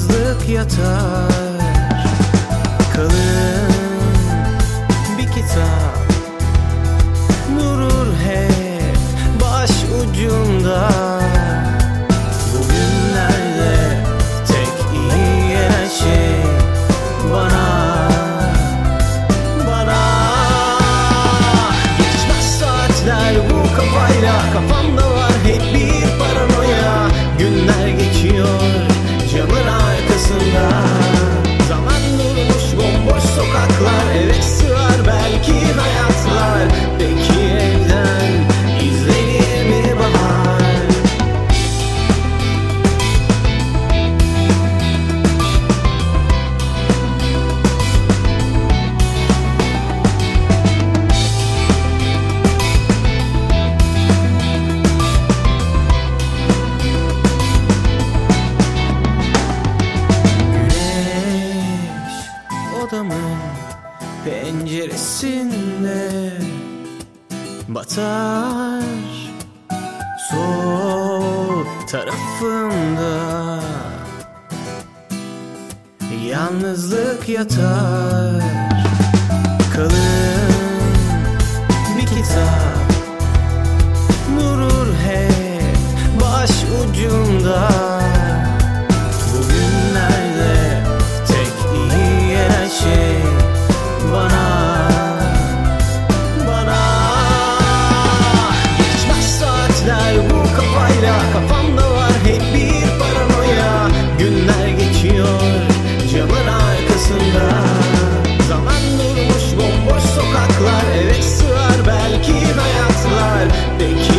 Yalnızlık yatar, kalın bir kitap durur hep baş ucunda. Bugünlerde tek iyi gelen şey bana geçmez saatler bu kafayla. Kafamda var hep bir paranoya. Günler geçiyor camın arkasında. Zaman durmuş bomboş sokaklar. Eve sığar belki hayatlar. Peki evden izlenir mi bahar? Odamın penceresinde batar, sol tarafımda yalnızlık yatar, kalın bir kitap durur hep baş ucunda. Bugünlerde tek iyi gelen şey bana geçmez saatler bu kafayla. Kafamda var hep bir paranoya. Günler geçiyor camın arkasında. Zaman durmuş bomboş sokaklar. Eve sığar belki hayatlar. Peki